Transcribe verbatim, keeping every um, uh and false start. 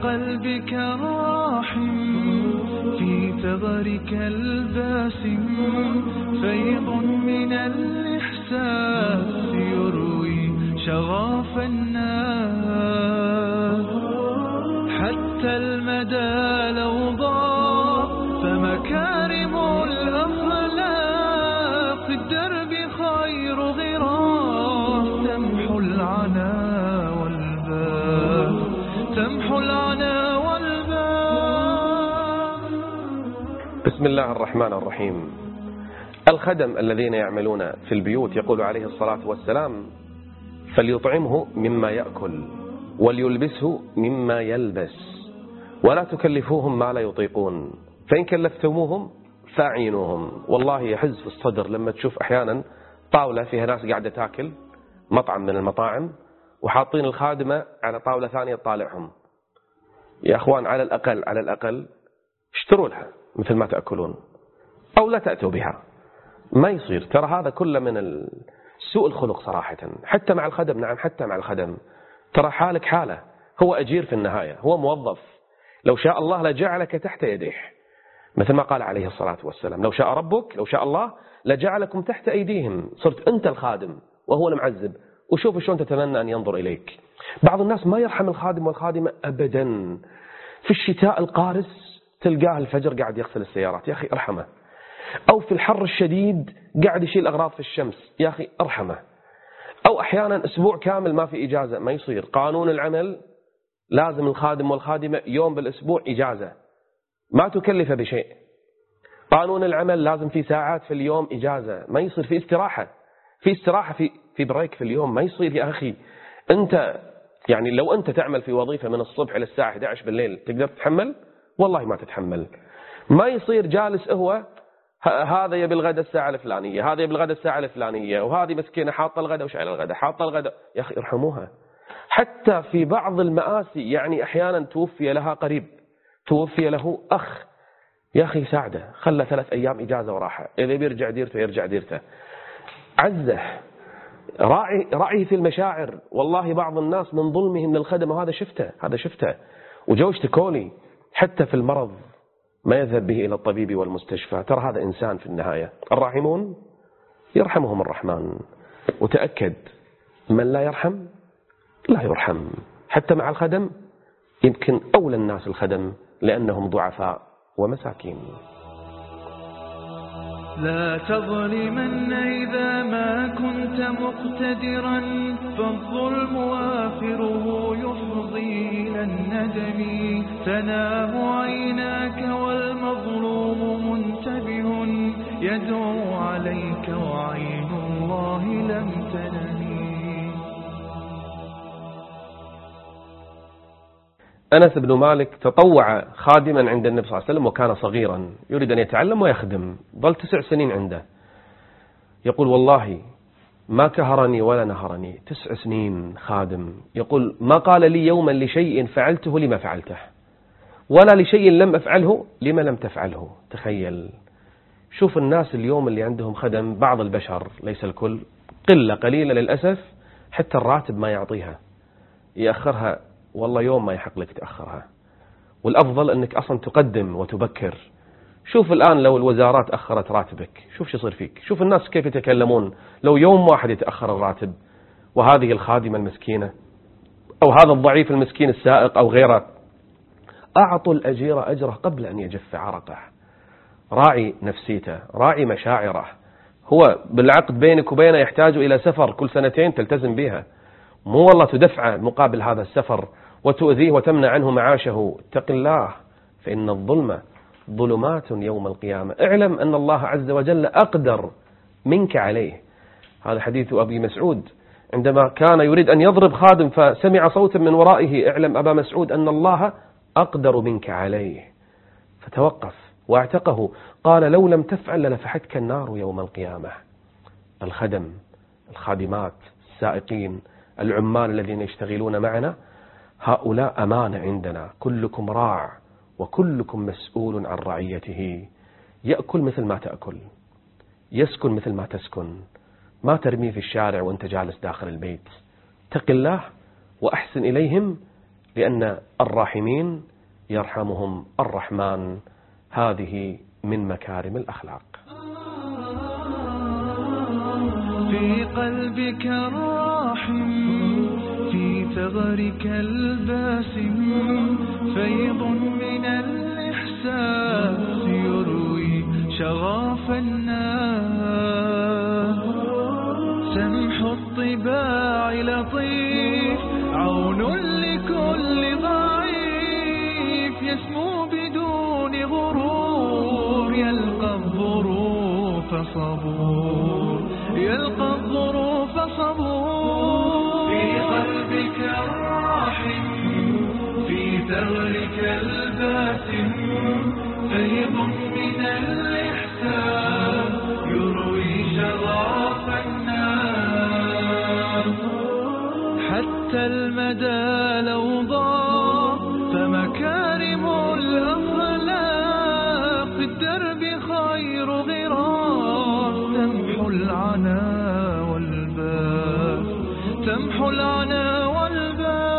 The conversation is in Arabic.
قلبك الراحم في ثغرك الباسم فيض من الإحساس يروي شغاف الناس. حتى المدى لو ضاق فمكارم الأخلاق في الدرب خير غراس تمحو العنا والباب تمحو العنا والباب. بسم الله الرحمن الرحيم. الخدم الذين يعملون في البيوت يقول عليه الصلاة والسلام: فليطعمه مما يأكل وليلبسه مما يلبس ولا تكلفوهم ما لا يطيقون فإن كلفتموهم فاعينوهم. والله يحز في الصدر لما تشوف أحيانا طاولة فيها ناس قاعدة تاكل، مطعم من المطاعم، وحاطين الخادمة على طاولة ثانية تطالعهم. يا أخوان، على الأقل على الأقل اشتروا لها مثل ما تأكلون أو لا تأتوا بها. ما يصير، ترى هذا كله من سوء الخلق صراحة، حتى مع الخدم. نعم، حتى مع الخدم. ترى حالك حاله، هو أجير في النهاية، هو موظف. لو شاء الله لجعلك تحت يديه، مثل ما قال عليه الصلاة والسلام: لو شاء ربك، لو شاء الله لجعلكم تحت أيديهم. صرت أنت الخادم وهو المعذب، وشوف شلون تتمنى أن ينظر إليك. بعض الناس ما يرحم الخادم والخادمة أبدا. في الشتاء القارس تلقاه الفجر قاعد يغسل السيارات، يا أخي ارحمه. أو في الحر الشديد قاعد يشيل أغراض في الشمس، يا أخي ارحمه. أو أحيانا أسبوع كامل ما في إجازة. ما يصير. قانون العمل لازم الخادم والخادمة يوم بالأسبوع إجازة، ما تكلف بشيء. قانون العمل لازم في ساعات في اليوم إجازة، ما يصير. في استراحة في استراحة في في بريك في اليوم، ما يصير يا أخي. أنت يعني لو أنت تعمل في وظيفة من الصبح إلى الساعة إحدى عشر بالليل تقدر تتحمل؟ والله ما تتحمل. ما يصير جالس هو هذا يبي الغداء الساعة الفلانية، هذا يبي الغداء الساعة الفلانية، وهذه مسكينة حاطة الغداء وشايلة الغداء، حاطة الغداء. يا أخي ارحموها. حتى في بعض المآسي، يعني أحيانا توفي لها قريب، توفي له أخ، يا أخي ساعده، خلى ثلاث أيام إجازة وراحة، إذا بيرجع ديرته يرجع ديرته. عزه، راعي راعي في المشاعر. والله بعض الناس من ظلمهم للخدم، وهذا شفته هذا شفته وجو اشتكولي، حتى في المرض ما يذهب به إلى الطبيب والمستشفى. ترى هذا إنسان في النهاية. الراحمون يرحمهم الرحمن. وتأكد من لا يرحم لا يرحم. حتى مع الخدم يمكن أولى الناس الخدم، لأنهم ضعفاء ومساكين. لا تظلمن إذا ما كنت مقتدرا، فالظلم وافره يفضي إلى الندم. تنام عيناك والمظلوم منتبه، يدعو عليك وعين الله لم تنم. أنس بن مالك تطوع خادما عند النبي صلى الله عليه وسلم وكان صغيرا يريد أن يتعلم ويخدم. ظل تسع سنين عنده. يقول: والله ما كهرني ولا نهرني، تسع سنين خادم. يقول: ما قال لي يوما لشيء فعلته لما فعلته، ولا لشيء لم أفعله لما لم تفعله. تخيل. شوف الناس اليوم اللي عندهم خدم، بعض البشر ليس الكل، قلة قليلة للأسف، حتى الراتب ما يعطيها، يأخرها. والله يوم ما يحق لك تأخرها، والأفضل أنك أصلا تقدم وتبكر. شوف الآن لو الوزارات أخرت راتبك شوف شو يصير فيك. شوف الناس كيف يتكلمون لو يوم واحد يتأخر الراتب. وهذه الخادمة المسكينة أو هذا الضعيف المسكين السائق أو غيره، أعطوا الأجير أجره قبل أن يجف عرقه. راعي نفسيته، راعي مشاعره. هو بالعقد بينك وبينه يحتاج إلى سفر كل سنتين تلتزم بها، مو والله تدفع مقابل هذا السفر وتؤذيه وتمنع عنه معاشه. اتق الله، فإن الظلم ظلمات يوم القيامة. اعلم أن الله عز وجل أقدر منك عليه. هذا حديث أبي مسعود عندما كان يريد أن يضرب خادم فسمع صوتا من ورائه: اعلم أبا مسعود أن الله أقدر منك عليه. فتوقف واعتقه. قال: لو لم تفعل لنفحتك النار يوم القيامة. الخدم، الخادمات، السائقين، العمال الذين يشتغلون معنا، هؤلاء أمانة عندنا. كلكم راع وكلكم مسؤول عن رعيته. يأكل مثل ما تأكل، يسكن مثل ما تسكن. ما ترميه في الشارع وانت جالس داخل البيت. اتق الله وأحسن إليهم لأن الراحمين يرحمهم الرحمن. هذه من مكارم الأخلاق. في قلبك الراحم، في ثغرك الباسم، فيض من الإحساس يروي شغاف الناس. سمح الطباع لطيف، عون لكل ضعيف، يسمو بدون غرور، يلقى الظروف صبور، يلقى الظروف صبور. في قلبك الراحم، في ثغرك الباسم، فيض من الإحسان يروي شغاف الناس. حتى المدى لو ضاق فمكارم الأخلاق، في الدرب خير غراس، تمحو العنا والباس، تمحو العنا والباس.